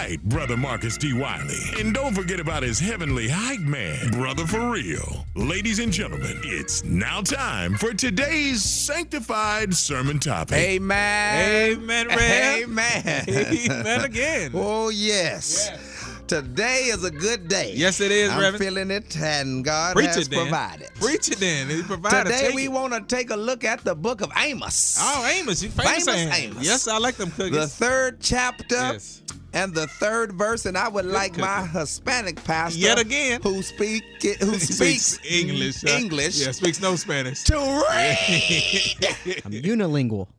right, Brother Marcus D. Wiley. And don't forget about his heavenly hype man, Brother For Real. Ladies and gentlemen, it's now time for today's sanctified sermon topic. Amen. Amen, Rev. Amen. Amen again. Oh, yes. Today is a good day. Yes, it is, I'm Reverend. feeling it, and God Preach has it then. provided. Preach it then. He provided. Today Take we it. want to take a look at the book of Amos. Oh, Amos. You famous Amos. Yes, I like them cookies. The third chapter. Yes. And the third verse, and I would like my Hispanic pastor, Yet again, who speaks English. Yeah, speaks no Spanish. to read. I'm unilingual.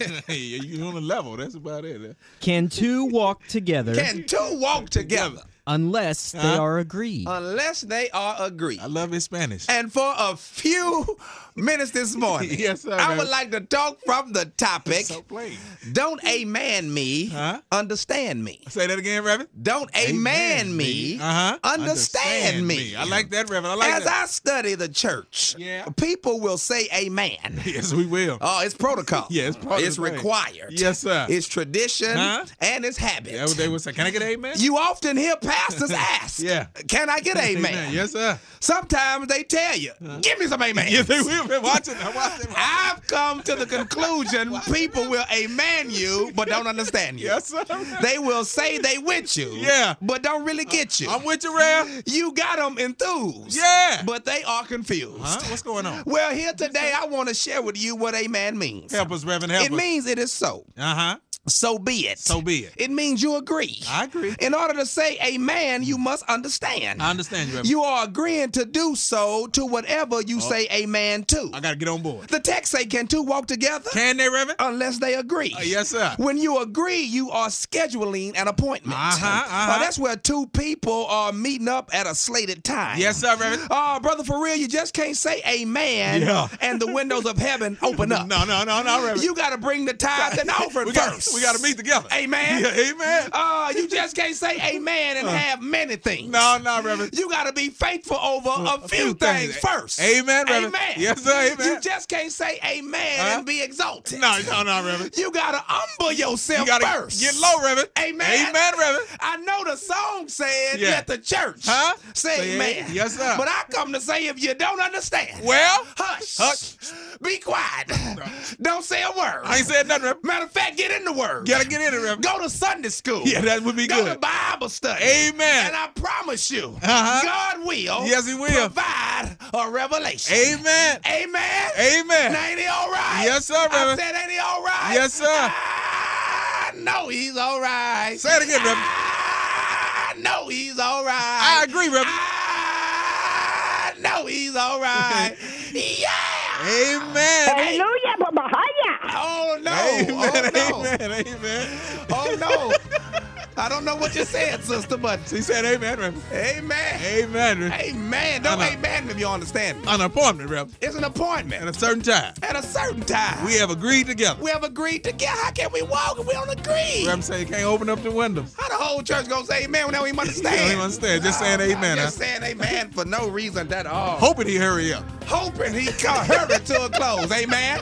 You're on a level. That's about it. Can two walk together Can two walk together unless they are agreed? unless they are agreed? I love his Spanish. And for a few minutes this morning, Yes, sir, I man. would like to talk from the topic. So plain. Don't amen me, understand me. Say that again, Reverend. Don't amen me, understand me. I like that, Reverend. I like As that. I study the church, Yeah. people will say amen. Yes, we will. Oh, it's protocol. Yeah, it's part of It's the thing. required. Yes, sir. It's tradition and it's habit. Yeah, they would say, can I get an amen? You often hear pastors ask, Yeah. can I get amen? Yes, sir. Sometimes they tell you, give me some amen. Yes, they will. Watch it. Watch it. I've come to the conclusion people will amen you, but don't understand you. Yes, sir. They will say they with you, Yeah. but don't really get you. I'm with you, Rev. You got them enthused, Yeah. but they are confused. What's going on? Well, here today, I want to share with you what amen means. Help us, Reverend. Help It us. means it is so. Uh-huh. So be it. So be it. It means you agree. I agree. In order to say amen, you must understand. I understand you, Reverend. You are agreeing to do so to whatever you say amen to. I got to get on board. The text say, can two walk together? Can they, Reverend? Unless they agree. Yes, sir. When you agree, you are scheduling an appointment. That's where two people are meeting up at a slated time. Yes, sir, Reverend. Brother, for real, you just can't say amen and the windows of heaven open up. No, Reverend. You got to bring the tithe and offering first. We got to meet together. Amen. Yeah, amen. You just can't say amen and have many things. No, Reverend. You got to be faithful over a few things first. Amen, Reverend. Amen. Yes, sir, amen. You just can't say amen and be exalted. No, Reverend. You got to humble yourself You got first. to get low, Reverend. Amen. Amen, Reverend. I know the song said let the church say amen. Yes, sir. But I come to say if you don't understand, Well, hush. Be quiet. Don't say a word. I ain't said nothing, Reverend. Matter of fact, get in the word. Gotta get in it, Reverend. Go to Sunday school. Yeah, that would be Go good. to Bible study. Amen. And I promise you, Uh-huh. God will Yes, he will. provide a revelation. Amen. Amen. Amen. Now, ain't he all right? Yes, sir, I Reverend. said, ain't he all right? Yes, sir. I know he's all right. Say it again, Reverend. I know he's all right. I agree, Reverend. I know he's all right. Yeah. Amen. Hallelujah, Bahaya. Oh, no. Amen. Oh, no. Amen. Oh, no. I don't know what you said, sister, but He said amen, Reverend. amen. Amen, Reverend. Amen. Don't I know. amen if you understand me. An appointment, Reverend. It's an appointment At a certain time. at a certain time. We have agreed together. We have agreed together. How can we walk if we don't agree? Reverend say you can't open up the windows. How the whole church gonna say amen when they don't even understand? They don't even understand. Just saying amen, Just saying amen for no reason at all. Hoping he hurry up. Hoping he can hurry to a close. Amen.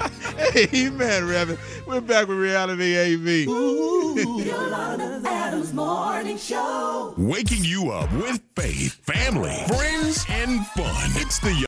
Amen, Reverend. We're back with Reality AV. Yolanda Adams Morning Show. Waking you up with faith, family, friends, and fun. It's the